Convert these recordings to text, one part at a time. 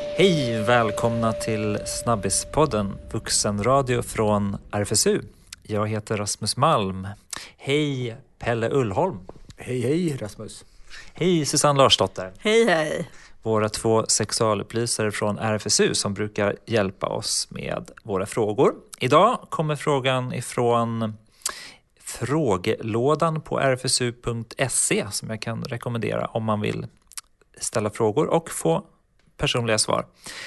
Hej, välkomna till Snabbispodden, vuxenradio från RFSU. Jag heter Rasmus Malm. Hej, Pelle Ullholm. Hej Rasmus. Hej, Susanne Larsdotter. Hej. Våra två sexualupplysare från RFSU som brukar hjälpa oss med våra frågor. Idag kommer frågan ifrån frågelådan på rfsu.se som jag kan rekommendera om man vill ställa frågor och få personliga svar.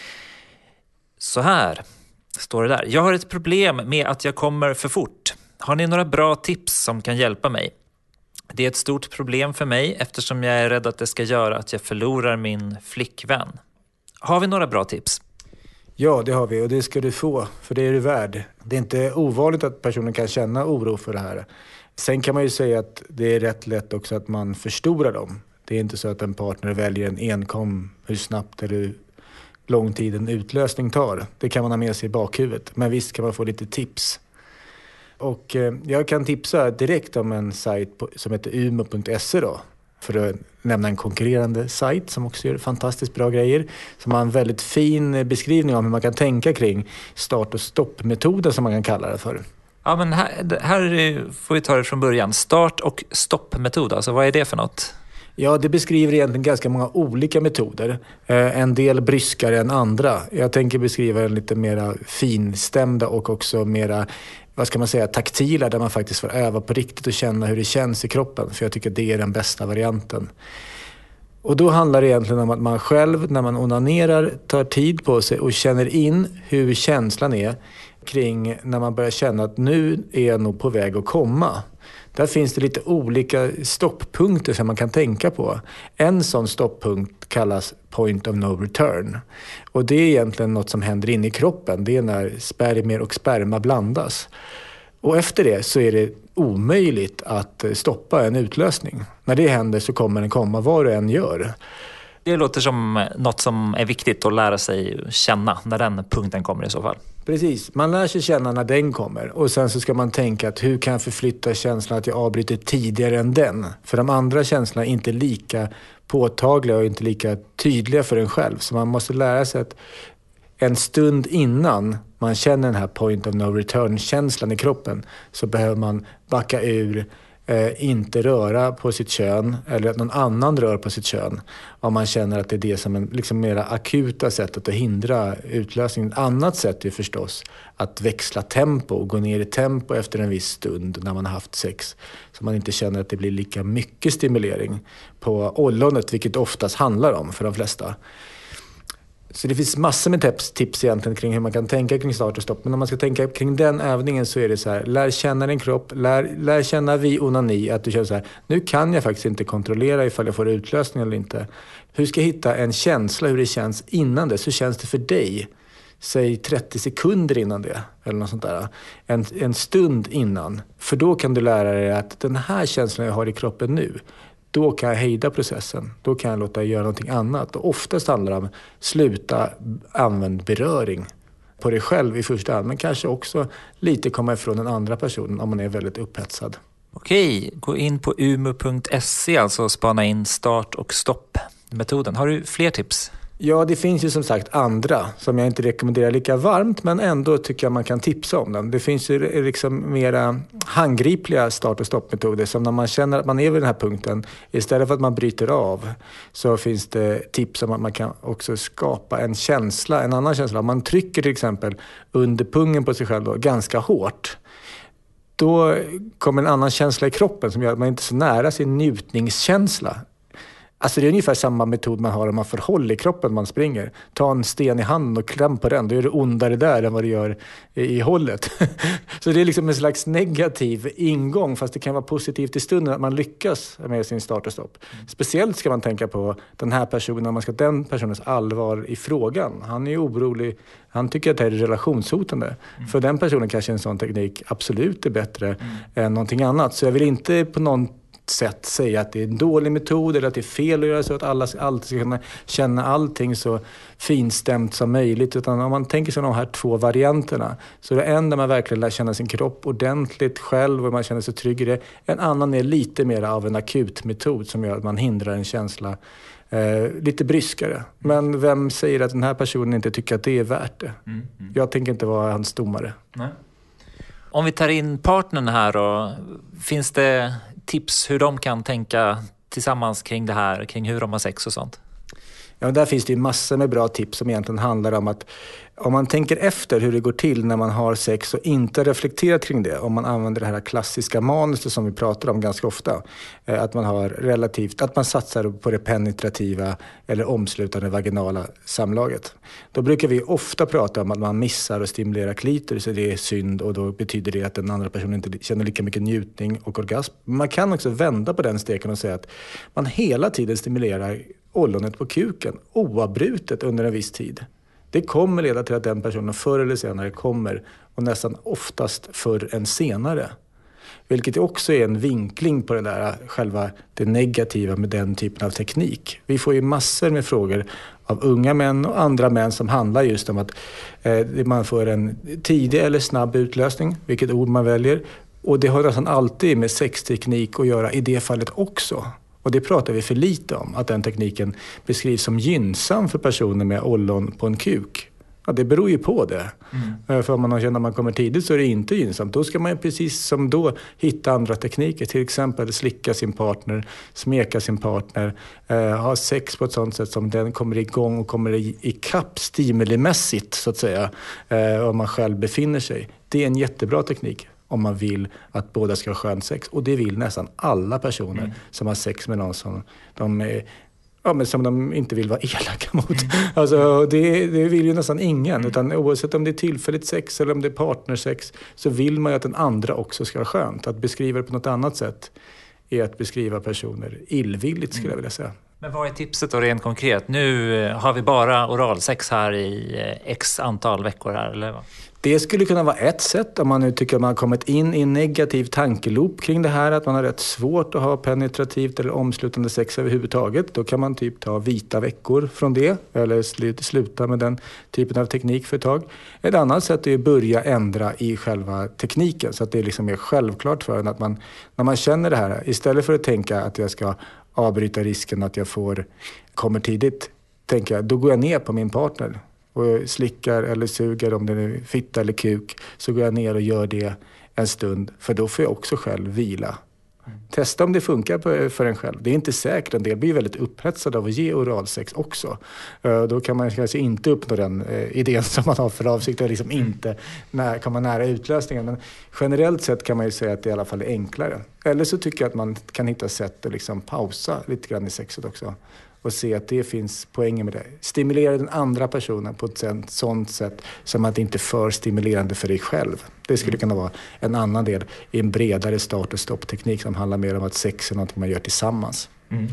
Så här står det där. Jag har ett problem med att jag kommer för fort. Har ni några bra tips som kan hjälpa mig? Det är ett stort problem för mig eftersom jag är rädd att det ska göra att jag förlorar min flickvän. Har vi några bra tips? Ja, det har vi och det ska du få, för det är du värd. Det är inte ovanligt att personen kan känna oro för det här. Sen kan man ju säga att det är rätt lätt också att man förstorar dem. Det är inte så att en partner väljer en enkom hur snabbt eller hur lång tid en utlösning tar. Det kan man ha med sig i bakhuvudet. Men visst kan man få lite tips. Och jag kan tipsa direkt om en sajt som heter umo.se då. För att nämna en konkurrerande sajt som också gör fantastiskt bra grejer. Som har en väldigt fin beskrivning om hur man kan tänka kring start- och stoppmetoden som man kan kalla det för. Ja, men här får vi ta det från början. Start- och stoppmetod, alltså vad är det för något? Ja, det beskriver egentligen ganska många olika metoder. En del bryskare än andra. Jag tänker beskriva en lite mera finstämda och också mera, vad ska man säga, taktila, där man faktiskt får öva på riktigt och känna hur det känns i kroppen. För jag tycker det är den bästa varianten. Och då handlar det egentligen om att man själv, när man onanerar, tar tid på sig och känner in hur känslan är kring när man börjar känna att nu är jag nog på väg att komma. Där finns det lite olika stopppunkter som man kan tänka på. En sån stopppunkt kallas point of no return. Och det är egentligen något som händer inne i kroppen. Det är när spermier och sperma blandas. Och efter det så är det omöjligt att stoppa en utlösning. När det händer så kommer den komma vad du än gör. Det låter som något som är viktigt att lära sig känna när den punkten kommer i så fall. Precis, man lär sig känna när den kommer och sen så ska man tänka att hur kan jag förflytta känslan att jag avbryter tidigare än den? För de andra känslorna är inte lika påtagliga och inte lika tydliga för en själv. Så man måste lära sig att en stund innan man känner den här point of no return-känslan i kroppen så behöver man backa ur, inte röra på sitt kön eller att någon annan rör på sitt kön om man känner att det är det som är liksom mera akuta sättet att hindra utlösningen. Ett annat sätt är förstås att växla tempo och gå ner i tempo efter en viss stund när man har haft sex så man inte känner att det blir lika mycket stimulering på ollonet, vilket oftast handlar om för de flesta. Så det finns massor med tips egentligen kring hur man kan tänka kring start och stopp. Men om man ska tänka kring den övningen så är det så här. Lär känna din kropp. Lär känna vid onani att du känner så här. Nu kan jag faktiskt inte kontrollera ifall jag får utlösning eller inte. Hur ska jag hitta en känsla hur det känns innan det? Så känns det för dig. Säg 30 sekunder innan det. Eller något sånt där. En stund innan. För då kan du lära dig att den här känslan jag har i kroppen nu. Då kan jag hejda processen. Då kan jag låta dig göra någonting annat. Och oftast handlar det om sluta använda beröring på dig själv i första hand. Men kanske också lite komma ifrån den andra personen om man är väldigt upphetsad. Okej, gå in på umo.se alltså och spana in start- och stoppmetoden. Har du fler tips? Ja, det finns ju som sagt andra som jag inte rekommenderar lika varmt, men ändå tycker jag man kan tipsa om dem. Det finns ju liksom mera handgripliga start- och stoppmetoder som när man känner att man är vid den här punkten, istället för att man bryter av så finns det tips om att man kan också skapa en känsla, en annan känsla. Om man trycker till exempel under pungen på sig själv då, ganska hårt, då kommer en annan känsla i kroppen som gör att man inte är så nära sin njutningskänsla. Alltså det är ungefär samma metod man har om man får håll i kroppen när man springer. Ta en sten i handen och kläm på den. Då är det ondare där än vad det gör i hållet. Så det är liksom en slags negativ ingång, fast det kan vara positivt i stunden att man lyckas med sin start och stopp. Speciellt ska man tänka på den här personen, man ska den personens allvar i frågan. Han är ju orolig, han tycker att det här är relationshotande. För den personen kanske en sån teknik absolut är bättre än någonting annat. Så jag vill inte på någon sätt säga att det är en dålig metod eller att det är fel att göra så att alla alltid ska kunna känna allting så finstämt som möjligt. Utan om man tänker sig de här 2 varianterna så är det en där man verkligen lär känna sin kropp ordentligt själv och man känner sig trygg i det. En annan är lite mer av en akut metod som gör att man hindrar en känsla lite bryskare. Men vem säger att den här personen inte tycker att det är värt det? Jag tänker inte vara hans domare. Nej. Om vi tar in partnern här och finns det tips hur de kan tänka tillsammans kring det här, kring hur de har sex och sånt? Ja, där finns det ju massor med bra tips som egentligen handlar om att om man tänker efter hur det går till när man har sex och inte reflekterar kring det, om man använder det här klassiska manuset som vi pratar om ganska ofta, att man satsar på det penetrativa eller omslutande vaginala samlaget. Då brukar vi ofta prata om att man missar och stimulerar klitoris och det är synd och då betyder det att den andra personen inte känner lika mycket njutning och orgasm. Man kan också vända på den steken och säga att man hela tiden stimulerar ollonet på kuken oavbrutet under en viss tid. Det kommer leda till att den personen förr eller senare kommer och nästan oftast förr än senare. Vilket också är en vinkling på det där själva det negativa med den typen av teknik. Vi får ju massor med frågor av unga män och andra män som handlar just om att man får en tidig eller snabb utlösning, vilket ord man väljer. Och det har nästan alltid med sexteknik att göra i det fallet också. Och det pratar vi för lite om, att den tekniken beskrivs som gynnsam för personer med ollon på en kuk. Ja, det beror ju på det. För om man känner att man kommer tidigt så är det inte gynnsamt. Då ska man precis som då hitta andra tekniker. Till exempel slicka sin partner, smeka sin partner, ha sex på ett sånt sätt som den kommer igång och kommer i kapp stimulimässigt så att säga. Om man själv befinner sig. Det är en jättebra teknik om man vill att båda ska ha skönt sex. Och det vill nästan alla personer som har sex med någon som de inte vill vara elaka mot. Alltså, det vill ju nästan ingen. Utan oavsett om det är tillfälligt sex eller om det är partnersex så vill man ju att den andra också ska ha skönt. Att beskriva det på något annat sätt är att beskriva personer illvilligt skulle jag vilja säga. Men vad är tipset då rent konkret? Nu har vi bara oralsex här i x antal veckor här, eller vad? Det skulle kunna vara ett sätt om man nu tycker att man har kommit in i en negativ tankeloop kring det här. Att man har rätt svårt att ha penetrativt eller omslutande sex överhuvudtaget. Då kan man typ ta vita veckor från det. Eller sluta med den typen av teknik för ett tag. Ett annat sätt är att börja ändra i själva tekniken. Så att det liksom är självklart för en att man, när man känner det här, istället för att tänka att jag ska avbryta risken att jag kommer tidigt, tänka då går jag ner på min partner. Och slickar eller suger om det är fitta eller kuk så går jag ner och gör det en stund för då får jag också själv vila. Testa om det funkar för en själv. Det är inte säkert, en del blir väldigt upphetsad av att ge oralsex också. Då kan man kanske inte uppnå den idén som man har för avsikt att liksom inte komma nära utlösningen. Men generellt sett kan man ju säga att det i alla fall är enklare. Eller så tycker jag att man kan hitta sätt att liksom pausa lite grann i sexet också. Och se att det finns poänger med det. Stimulera den andra personen på ett sånt sätt som att det inte är för stimulerande för dig själv. Det skulle kunna vara en annan del i en bredare start- och stoppteknik som handlar mer om att sex är något man gör tillsammans.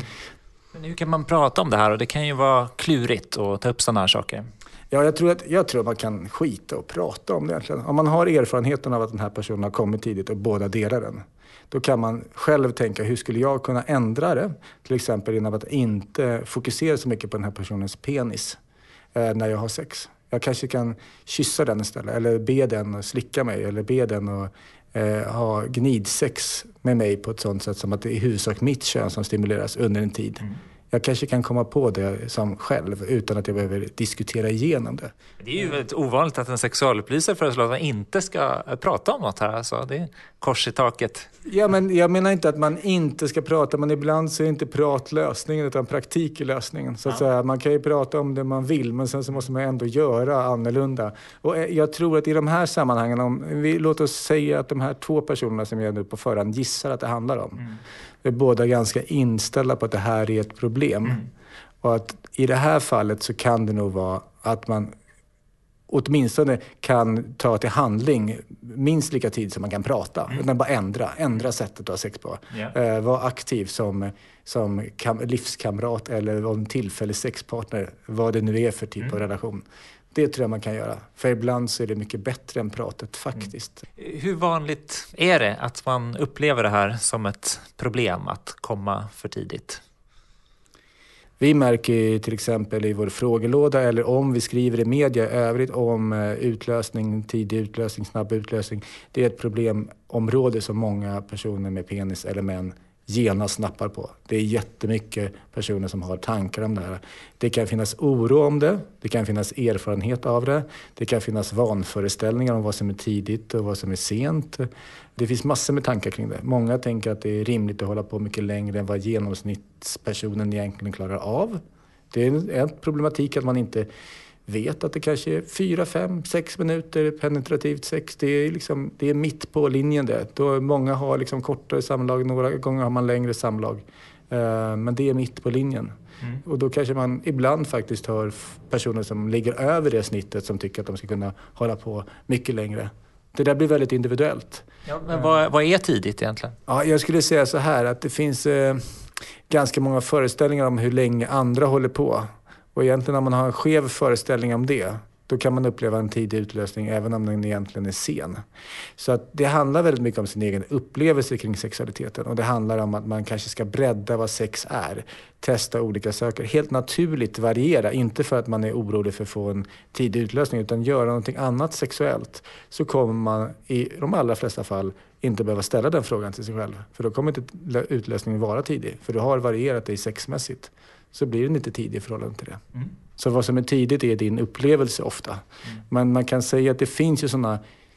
Men hur kan man prata om det här? Och det kan ju vara klurigt att ta upp sådana här saker. Ja, jag tror man kan skita och prata om det egentligen. Om man har erfarenheten av att den här personen har kommit tidigt och båda delar den. Då kan man själv tänka, hur skulle jag kunna ändra det? Till exempel genom att inte fokusera så mycket på den här personens penis när jag har sex. Jag kanske kan kyssa den istället, eller be den att slicka mig, eller be den att ha gnidsex med mig på ett sånt sätt som att det är i huvudsak mitt kön som stimuleras under en tid. Jag kanske kan komma på det som själv utan att jag behöver diskutera igenom det. Det är ju väldigt ovanligt att en sexualupplysare föreslår att man inte ska prata om något här. Alltså. Det är kors i taket. Ja, men jag menar inte att man inte ska prata, men ibland så är inte prat lösningen utan praktik är lösningen. Så att säga, man kan ju prata om det man vill, men sen så måste man ändå göra annorlunda. Och jag tror att i de här sammanhangen, låt oss säga att de här 2 personerna som jag nu på förhand gissar att det handlar om, är båda ganska inställda på att det här är ett problem. Och att i det här fallet så kan det nog vara att man åtminstone kan ta till handling minst lika tid som man kan prata. Utan bara ändra sättet att ha sex på. Vara aktiv som livskamrat eller en tillfällig sexpartner. Vad det nu är för typ av relation. Det tror jag man kan göra. För ibland så är det mycket bättre än pratet faktiskt. Hur vanligt är det att man upplever det här som ett problem att komma för tidigt? Vi märker till exempel i vår frågelåda eller om vi skriver i media i övrigt om utlösning, tidig utlösning, snabb utlösning. Det är ett problemområde som många personer med penis eller män genast snappar på. Det är jättemycket personer som har tankar om det här. Det kan finnas oro om det, det kan finnas erfarenhet av det, det kan finnas vanföreställningar om vad som är tidigt och vad som är sent. Det finns massor med tankar kring det. Många tänker att det är rimligt att hålla på mycket längre än vad genomsnittspersonen egentligen klarar av. Det är en problematik att man inte vet att det kanske är 4, 5, 6 minuter penetrativt sex. Det är mitt på linjen det. Då många har liksom kortare samlag, några gånger har man längre samlag. Men det är mitt på linjen. Och då kanske man ibland faktiskt hör personer som ligger över det snittet som tycker att de ska kunna hålla på mycket längre. Det där blir väldigt individuellt. Ja, men vad är tidigt egentligen? Ja, jag skulle säga så här att det finns ganska många föreställningar om hur länge andra håller på. Och egentligen när man har en skev föreställning om det, då kan man uppleva en tidig utlösning även om den egentligen är sen. Så att det handlar väldigt mycket om sin egen upplevelse kring sexualiteten. Och det handlar om att man kanske ska bredda vad sex är. Testa olika saker. Helt naturligt variera. Inte för att man är orolig för att få en tidig utlösning utan göra någonting annat sexuellt. Så kommer man i de allra flesta fall inte behöva ställa den frågan till sig själv. För då kommer inte utlösningen vara tidig. För du har varierat dig sexmässigt. Så blir den inte tidig i förhållande till det. Så vad som är tidigt är din upplevelse ofta. Men man kan säga att det finns ju sådana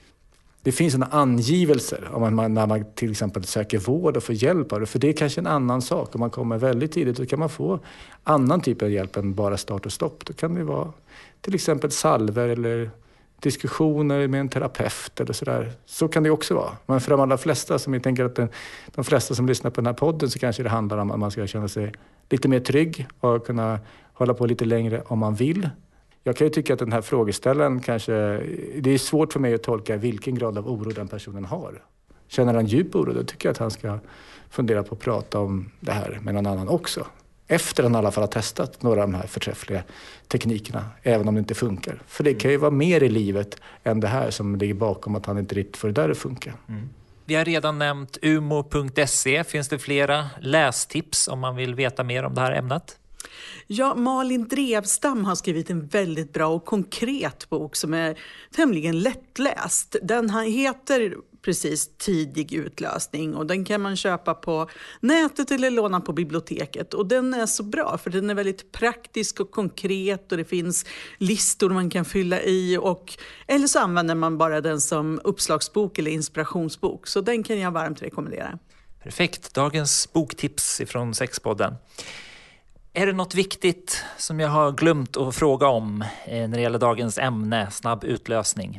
angivelser om när man till exempel söker vård och får hjälp av det. För det är kanske en annan sak. Om man kommer väldigt tidigt så kan man få annan typ av hjälp än bara start och stopp. Då kan det vara till exempel salver eller diskussioner med en terapeut eller sådär. Så kan det också vara. Men för de allra flesta, som jag tänker att de flesta som lyssnar på den här podden, så kanske det handlar om att man ska känna sig lite mer trygg och kunna hålla på lite längre om man vill. Jag kan ju tycka att den här frågeställaren kanske... Det är svårt för mig att tolka vilken grad av oro den personen har. Känner han djup oro, då tycker jag att han ska fundera på att prata om det här med någon annan också. Efter han i alla fall har testat några av de här förträffliga teknikerna, även om det inte funkar. För det kan ju vara mer i livet än det här som ligger bakom att han inte riktigt får det där att funka. Vi har redan nämnt umo.se. Finns det flera lästips om man vill veta mer om det här ämnet? Ja, Malin Drevstam har skrivit en väldigt bra och konkret bok som är tämligen lättläst. Den heter precis Tidig utlösning och den kan man köpa på nätet eller låna på biblioteket. Och den är så bra för den är väldigt praktisk och konkret och det finns listor man kan fylla i. Eller så använder man bara den som uppslagsbok eller inspirationsbok. Så den kan jag varmt rekommendera. Perfekt, dagens boktips ifrån Sexpodden. Är det något viktigt som jag har glömt att fråga om när det gäller dagens ämne, snabb utlösning?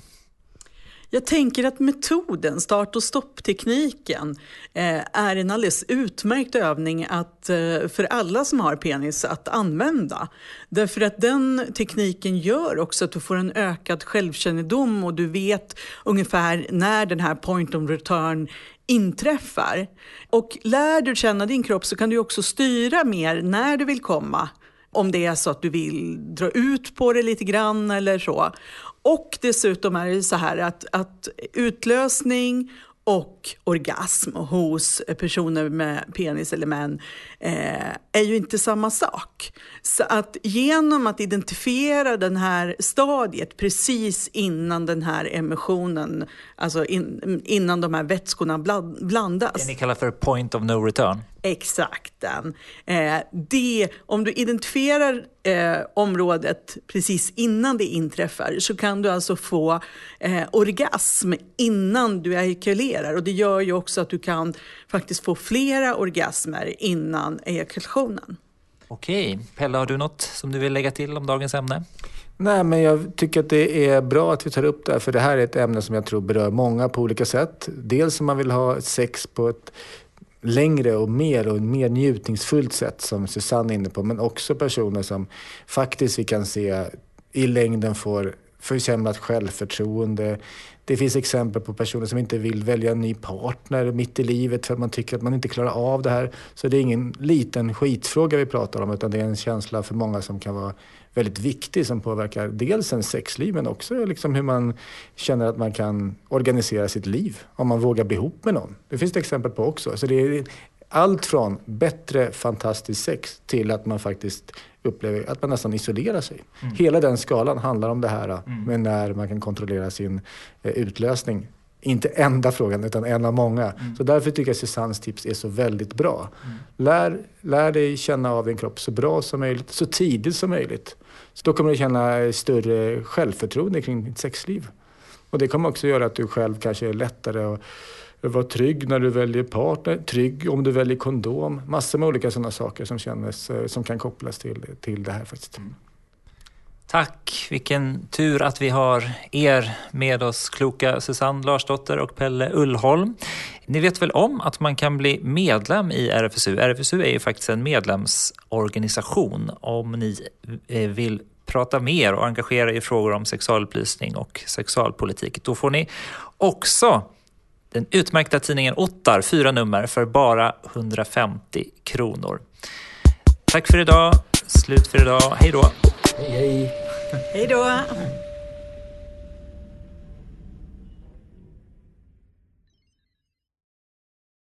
Jag tänker att metoden, start- och stopptekniken, är en alldeles utmärkt övning för alla som har penis att använda. Därför att den tekniken gör också att du får en ökad självkännedom och du vet ungefär när den här point of return inträffar. Och lär du känna din kropp så kan du också styra mer när du vill komma. Om det är så att du vill dra ut på det lite grann eller så. Och dessutom är det så här att utlösning och orgasm hos personer med penis eller män är ju inte samma sak. Så att genom att identifiera den här stadiet precis innan den här emissionen, alltså innan de här vätskorna blandas. Det ni kallar för point of no return. Exakt den. Om du identifierar området precis innan det inträffar så kan du alltså få orgasm innan du ejakulerar. Och det gör ju också att du kan faktiskt få flera orgasmer innan ejakulationen. Okej, Pelle, har du något som du vill lägga till om dagens ämne? Nej, men jag tycker att det är bra att vi tar upp det här, för det här är ett ämne som jag tror berör många på olika sätt. Dels om man vill ha sex på ett längre och mer njutningsfullt sätt som Susanne är inne på, men också personer som faktiskt vi kan se i längden får försämrat självförtroende. Det finns exempel på personer som inte vill välja en ny partner mitt i livet för att man tycker att man inte klarar av det här. Så det är ingen liten skitfråga vi pratar om, utan det är en känsla för många som kan vara väldigt viktig, som påverkar dels en sexliv men också liksom hur man känner att man kan organisera sitt liv om man vågar bli ihop med någon. Det finns det exempel på också. Så det är allt från bättre fantastisk sex till att man faktiskt upplever att man nästan isolerar sig. Hela den skalan handlar om det här med när man kan kontrollera sin utlösning. Inte enda frågan utan en av många. Så därför tycker jag Susannes tips är så väldigt bra. Lär dig känna av din kropp så bra som möjligt, så tidigt som möjligt. Så då kommer du känna större självförtroende kring ditt sexliv. Och det kommer också göra att du själv kanske är lättare att vara trygg när du väljer partner, trygg om du väljer kondom. Massor med olika sådana saker som kan kopplas till det här faktiskt. Tack, vilken tur att vi har er med oss, kloka Susanne Larsdotter och Pelle Ullholm. Ni vet väl om att man kan bli medlem i RFSU? RFSU är ju faktiskt en medlemsorganisation. Om ni vill prata mer och engagera er i frågor om sexualupplysning och sexualpolitik, då får ni också den utmärkta tidningen Ottar, 4 nummer för bara 150 kronor. Tack för idag. Slut för idag. Hej då. Hej, hej. Hej då.